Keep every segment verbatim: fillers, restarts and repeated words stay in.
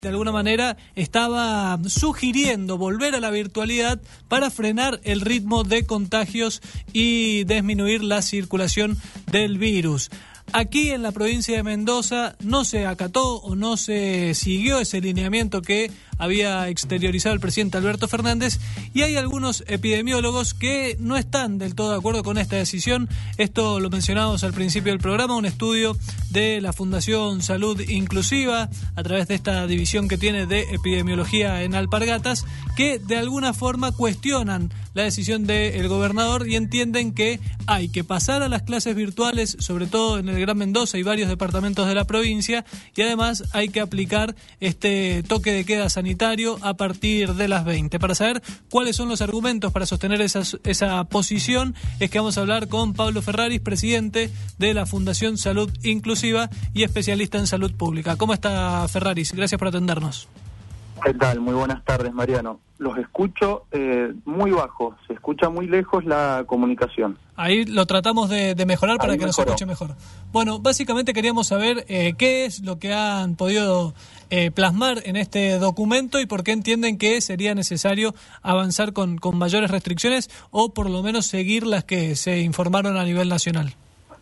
de alguna manera estaba sugiriendo volver a la virtualidad para frenar el ritmo de contagios y disminuir la circulación del virus. Aquí en la provincia de Mendoza no se acató o no se siguió ese lineamiento que había exteriorizado el presidente Alberto Fernández, y hay algunos epidemiólogos que no están del todo de acuerdo con esta decisión. Esto lo mencionamos al principio del programa, un estudio de la Fundación Salud Inclusiva a través de esta división que tiene de epidemiología en Alpargatas, que de alguna forma cuestionan la decisión del gobernador y entienden que hay que pasar a las clases virtuales, sobre todo en el Gran Mendoza y varios departamentos de la provincia, y además hay que aplicar este toque de queda sanitario a partir de las veinte. Para saber cuáles son los argumentos para sostener esa, esa posición, es que vamos a hablar con Pablo Ferraris, presidente de la Fundación Salud Inclusiva y especialista en salud pública. ¿Cómo está, Ferraris? Gracias por atendernos. ¿Qué tal? Muy buenas tardes, Mariano. Los escucho eh, muy bajo, se escucha muy lejos la comunicación. Ahí lo tratamos de, de mejorar para Ahí que mejoró. Nos escuche mejor. Bueno, básicamente queríamos saber eh, qué es lo que han podido eh, plasmar en este documento y por qué entienden que sería necesario avanzar con, con mayores restricciones o por lo menos seguir las que se informaron a nivel nacional.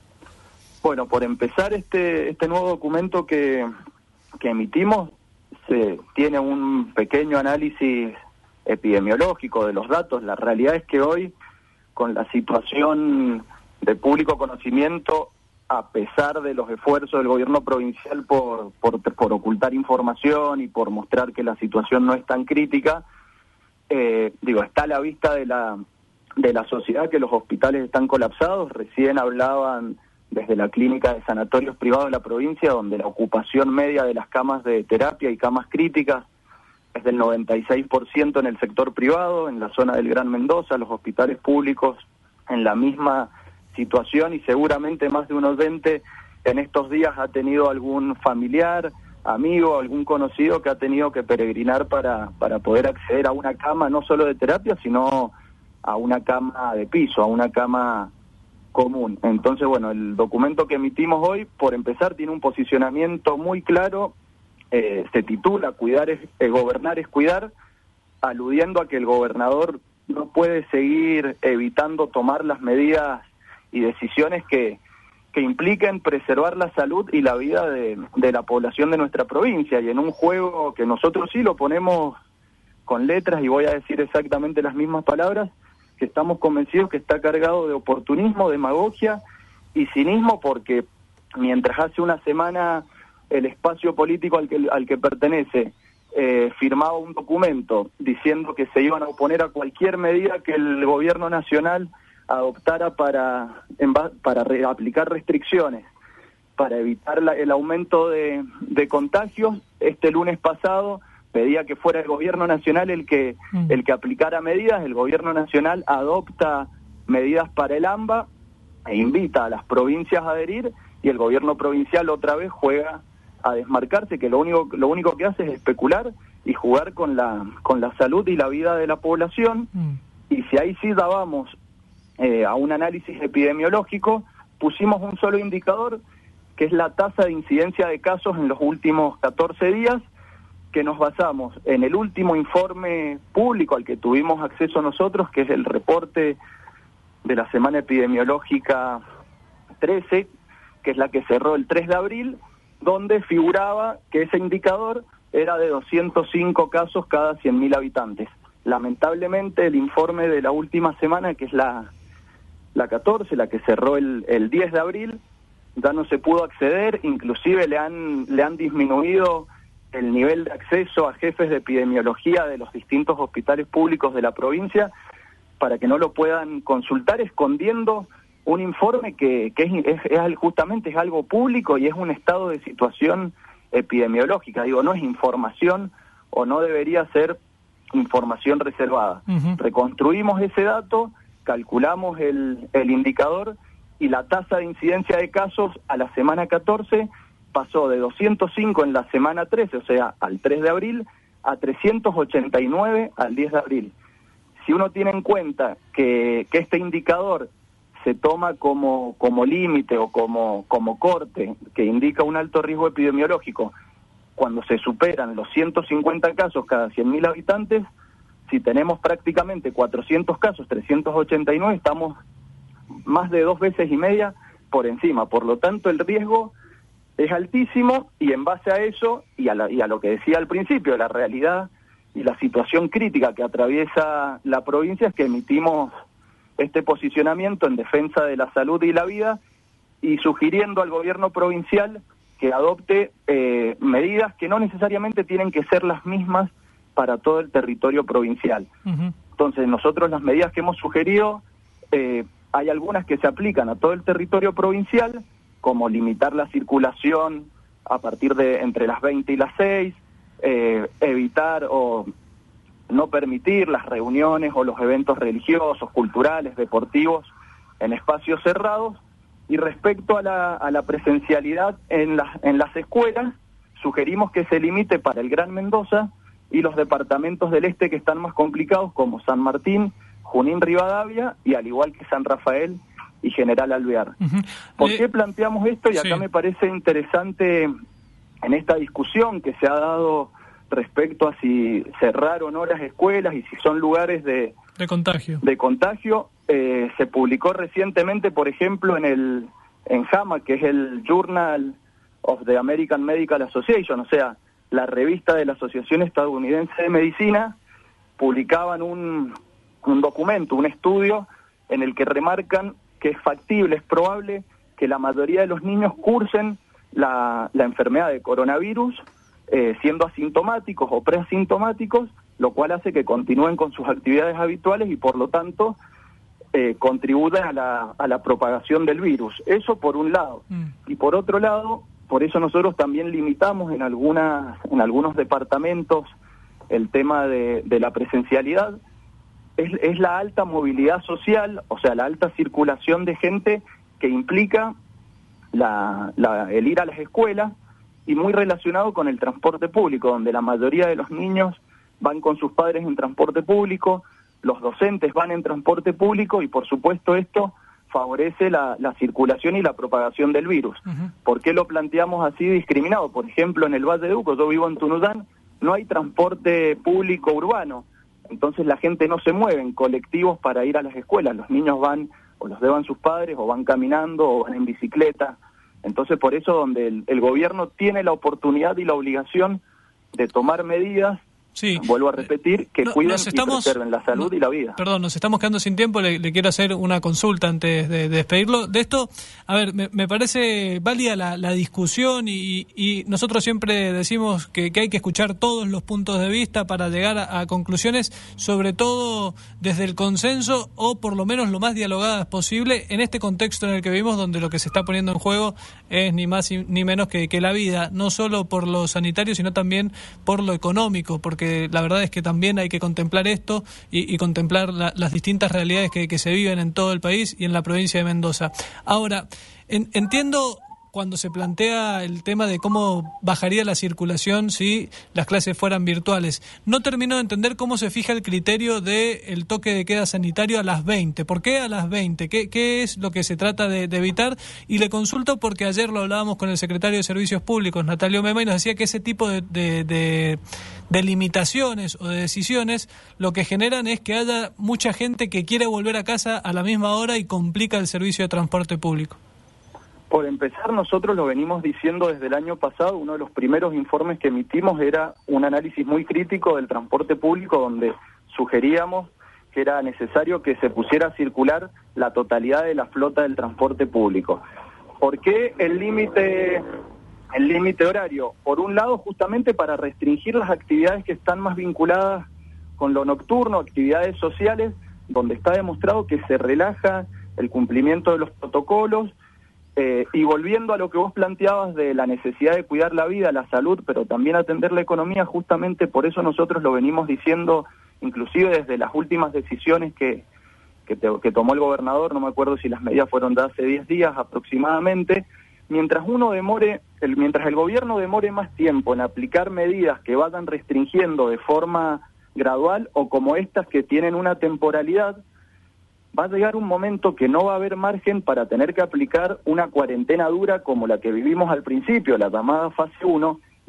Bueno, por empezar, este, este nuevo documento que, que emitimos se tiene un pequeño análisis epidemiológico de los datos. La realidad es que hoy, con la situación de público conocimiento, a pesar de los esfuerzos del gobierno provincial por, por, por ocultar información y por mostrar que la situación no es tan crítica, eh, digo, está a la vista de la, de la sociedad que los hospitales están colapsados. Recién hablaban desde la clínica de sanatorios privados de la provincia, donde la ocupación media de las camas de terapia y camas críticas es del noventa y seis por ciento en el sector privado. En la zona del Gran Mendoza, los hospitales públicos en la misma situación, y seguramente más de un oyente en estos días ha tenido algún familiar, amigo, algún conocido que ha tenido que peregrinar para, para poder acceder a una cama, no solo de terapia, sino a una cama de piso, a una cama común. Entonces, bueno, el documento que emitimos hoy, por empezar, tiene un posicionamiento muy claro. Eh, se titula Cuidar es, eh, Gobernar es Cuidar, aludiendo a que el gobernador no puede seguir evitando tomar las medidas y decisiones que, que impliquen preservar la salud y la vida de, de la población de nuestra provincia, y en un juego que nosotros sí lo ponemos con letras, y voy a decir exactamente las mismas palabras, que estamos convencidos que está cargado de oportunismo, demagogia y cinismo, porque mientras hace una semana el espacio político al que, al que pertenece eh, firmaba un documento diciendo que se iban a oponer a cualquier medida que el gobierno nacional adoptara para, en, para re, aplicar restricciones, para evitar la, el aumento de, de contagios, este lunes pasado pedía que fuera el gobierno nacional el que mm. el que aplicara medidas. El gobierno nacional adopta medidas para el AMBA e invita a las provincias a adherir, y el gobierno provincial otra vez juega a desmarcarse, que lo único lo único que hace es especular y jugar con la con la salud y la vida de la población. Mm. Y si ahí sí dábamos eh, a un análisis epidemiológico, pusimos un solo indicador, que es la tasa de incidencia de casos en los últimos catorce días, que nos basamos en el último informe público al que tuvimos acceso nosotros, que es el reporte de la semana epidemiológica trece, que es la que cerró el tres de abril, donde figuraba que ese indicador era de doscientos cinco casos cada cien mil habitantes. Lamentablemente, el informe de la última semana, que es la, la catorce, la que cerró el, el diez de abril, ya no se pudo acceder, inclusive le han, le han disminuido el nivel de acceso a jefes de epidemiología de los distintos hospitales públicos de la provincia para que no lo puedan consultar, escondiendo un informe que, que es, es, es justamente es algo público y es un estado de situación epidemiológica. Digo, no es información o no debería ser información reservada. Uh-huh. Reconstruimos ese dato, calculamos el, el indicador, y la tasa de incidencia de casos a la semana catorce pasó de doscientos cinco en la semana trece, o sea, al tres de abril, a trescientos ochenta y nueve al diez de abril. Si uno tiene en cuenta que, que este indicador se toma como, como límite o como, como corte, que indica un alto riesgo epidemiológico, cuando se superan los ciento cincuenta casos cada cien mil habitantes, si tenemos prácticamente cuatrocientos casos, trescientos ochenta y nueve, estamos más de dos veces y media por encima. Por lo tanto, el riesgo es altísimo, y en base a eso, y a, la, y a lo que decía al principio, la realidad y la situación crítica que atraviesa la provincia, es que emitimos este posicionamiento en defensa de la salud y la vida, y sugiriendo al gobierno provincial que adopte eh, medidas que no necesariamente tienen que ser las mismas para todo el territorio provincial. Uh-huh. Entonces, nosotros las medidas que hemos sugerido, eh, hay algunas que se aplican a todo el territorio provincial, como limitar la circulación a partir de entre las veinte y las seis, eh, evitar o no permitir las reuniones o los eventos religiosos, culturales, deportivos en espacios cerrados. Y respecto a la, a la presencialidad en, la, en las escuelas, sugerimos que se limite para el Gran Mendoza y los departamentos del este que están más complicados, como San Martín, Junín, Rivadavia, y al igual que San Rafael y General Alvear. Uh-huh. ¿Por eh, qué planteamos esto? Y acá sí me parece interesante en esta discusión que se ha dado respecto a si cerrar o no las escuelas y si son lugares de, de contagio. De contagio. Eh, se publicó recientemente, por ejemplo, en el en JAMA, que es el Journal of the American Medical Association, o sea, la revista de la Asociación Estadounidense de Medicina, publicaban un, un documento, un estudio, en el que remarcan que es factible, es probable que la mayoría de los niños cursen la, la enfermedad de coronavirus eh, siendo asintomáticos o preasintomáticos, lo cual hace que continúen con sus actividades habituales y por lo tanto eh, contribuyan a la, a la propagación del virus. Eso por un lado. Mm. Y por otro lado, por eso nosotros también limitamos en algunas, en algunos departamentos el tema de, de la presencialidad. Es, es la alta movilidad social, o sea, la alta circulación de gente que implica la, la, el ir a las escuelas, y muy relacionado con el transporte público, donde la mayoría de los niños van con sus padres en transporte público, los docentes van en transporte público, y por supuesto esto favorece la, la circulación y la propagación del virus. Uh-huh. ¿Por qué lo planteamos así discriminado? Por ejemplo, en el Valle de Uco, yo vivo en Tunuyán, no hay transporte público urbano, entonces la gente no se mueve en colectivos para ir a las escuelas, los niños van o los llevan sus padres, o van caminando, o van en bicicleta. Entonces, por eso donde el, el gobierno tiene la oportunidad y la obligación de tomar medidas, sí, vuelvo a repetir, que no, cuiden estamos, y preserven la salud no, y la vida. Perdón, nos estamos quedando sin tiempo, le, le quiero hacer una consulta antes de, de despedirlo. De esto, a ver, me, me parece válida la, la discusión y, y nosotros siempre decimos que, que hay que escuchar todos los puntos de vista para llegar a, a conclusiones, sobre todo desde el consenso o por lo menos lo más dialogadas posible en este contexto en el que vivimos, donde lo que se está poniendo en juego es ni más ni menos que, que la vida, no solo por lo sanitario, sino también por lo económico, porque la verdad es que también hay que contemplar esto y, y contemplar la, las distintas realidades que, que se viven en todo el país y en la provincia de Mendoza. Ahora, en, entiendo cuando se plantea el tema de cómo bajaría la circulación si las clases fueran virtuales. No termino de entender cómo se fija el criterio del toque de queda sanitario a las veinte. ¿Por qué a las veinte? ¿Qué, qué es lo que se trata de, de evitar? Y le consulto porque ayer lo hablábamos con el secretario de Servicios Públicos, Natalio Mema, y nos decía que ese tipo de, de, de, de limitaciones o de decisiones lo que generan es que haya mucha gente que quiere volver a casa a la misma hora y complica el servicio de transporte público. Por empezar, nosotros lo venimos diciendo desde el año pasado. Uno de los primeros informes que emitimos era un análisis muy crítico del transporte público, donde sugeríamos que era necesario que se pusiera a circular la totalidad de la flota del transporte público. ¿Por qué el límite el límite horario? Por un lado, justamente para restringir las actividades que están más vinculadas con lo nocturno, actividades sociales, donde está demostrado que se relaja el cumplimiento de los protocolos. Eh, y volviendo a lo que vos planteabas de la necesidad de cuidar la vida, la salud, pero también atender la economía, justamente por eso nosotros lo venimos diciendo, inclusive desde las últimas decisiones que, que, te, que tomó el gobernador, no me acuerdo si las medidas fueron de hace diez días aproximadamente. Mientras uno demore, el, mientras el gobierno demore más tiempo en aplicar medidas que vayan restringiendo de forma gradual o como estas que tienen una temporalidad, va a llegar un momento que no va a haber margen para tener que aplicar una cuarentena dura como la que vivimos al principio, la llamada fase uno,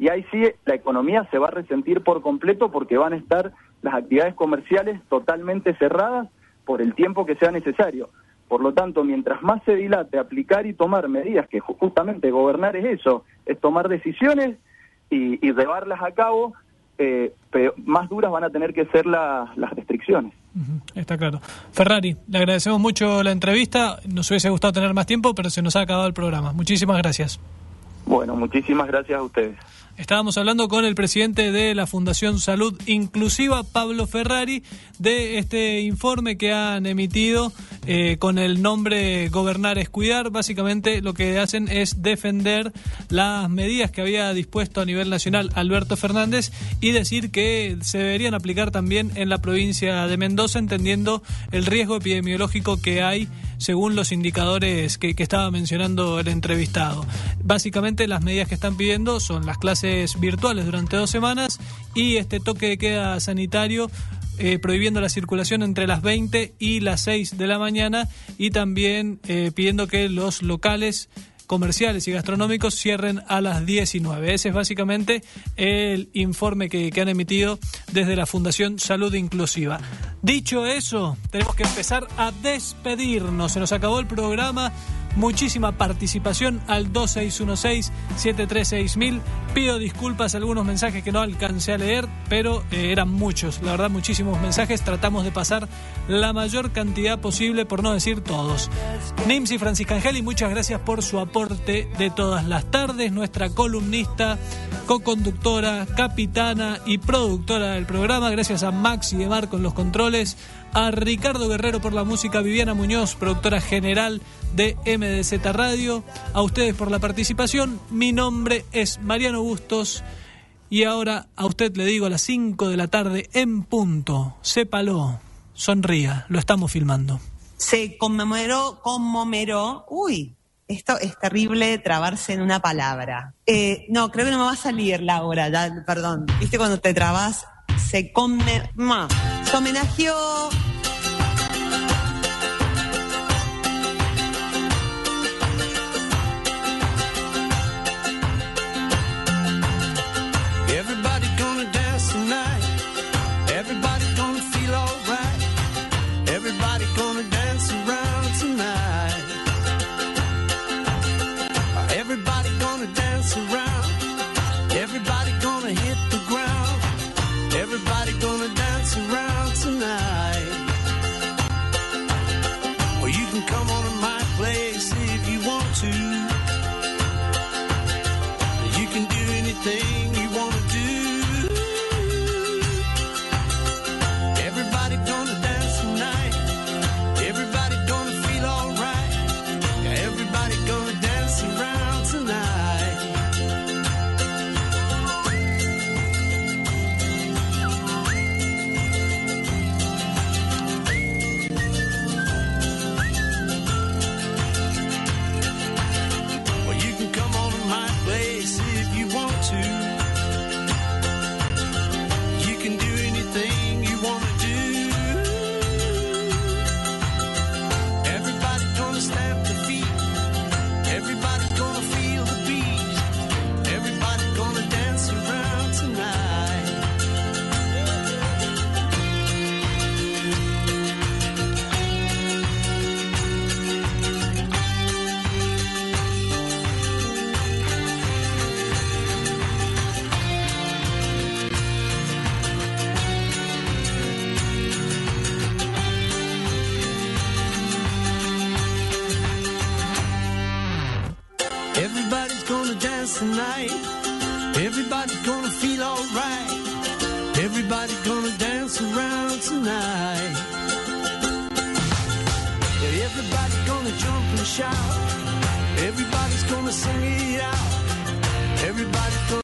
y ahí sí la economía se va a resentir por completo porque van a estar las actividades comerciales totalmente cerradas por el tiempo que sea necesario. Por lo tanto, mientras más se dilate aplicar y tomar medidas, que justamente gobernar es eso, es tomar decisiones y, y llevarlas a cabo, eh, pero más duras van a tener que ser la, las restricciones. Uh-huh, está claro. Ferrari, le agradecemos mucho la entrevista, nos hubiese gustado tener más tiempo, pero se nos ha acabado el programa. Muchísimas gracias. Bueno, muchísimas gracias a ustedes. Estábamos hablando con el presidente de la Fundación Salud Inclusiva, Pablo Ferrari, de este informe que han emitido eh, con el nombre Gobernar es Cuidar. Básicamente lo que hacen es defender las medidas que había dispuesto a nivel nacional Alberto Fernández y decir que se deberían aplicar también en la provincia de Mendoza, entendiendo el riesgo epidemiológico que hay según los indicadores que, que estaba mencionando el entrevistado. Básicamente las medidas que están pidiendo son las clases virtuales durante dos semanas y este toque de queda sanitario eh, prohibiendo la circulación entre las veinte y las seis de la mañana y también eh, pidiendo que los locales comerciales y gastronómicos cierren a las diecinueve. Ese es básicamente el informe que, que han emitido desde la Fundación Salud Inclusiva. Dicho eso, tenemos que empezar a despedirnos. Se nos acabó el programa. Muchísima participación al dos seis uno seis, siete tres seis mil. Pido disculpas a algunos mensajes que no alcancé a leer, pero eh, eran muchos, la verdad, muchísimos mensajes. Tratamos de pasar la mayor cantidad posible, por no decir todos. Nimsi Francisca Angeli, muchas gracias por su aporte de todas las tardes. Nuestra columnista, co-conductora, capitana y productora del programa. Gracias a Max y de Marco en los controles. A Ricardo Guerrero por la música, Viviana Muñoz, productora general de M D Z Radio. A ustedes por la participación. Mi nombre es Mariano Bustos y ahora a usted le digo a las cinco de la tarde en punto. Sépalo, sonría, lo estamos filmando. Se conmemoró, conmemoró, uy, esto es terrible trabarse en una palabra. Eh, no, creo que no me va a salir la hora, ya, perdón. ¿Viste cuando te trabas? Se come, ma, se homenajeó. Everybody gonna dance tonight. Everybody gonna feel alright. Everybody gonna dance around tonight. Everybody gonna dance around. Everybody gonna hit the ground. Everybody gonna dance around tonight. Or you can come on to my place if you want to. You can do anything you want to do. Everybody gonna dance tonight. Everybody gonna feel alright. Everybody gonna dance around tonight. Everybody's gonna dance tonight. Everybody's gonna feel alright. Everybody's gonna dance around tonight. Yeah, everybody's gonna jump and shout. Everybody's gonna sing it out. Everybody's gonna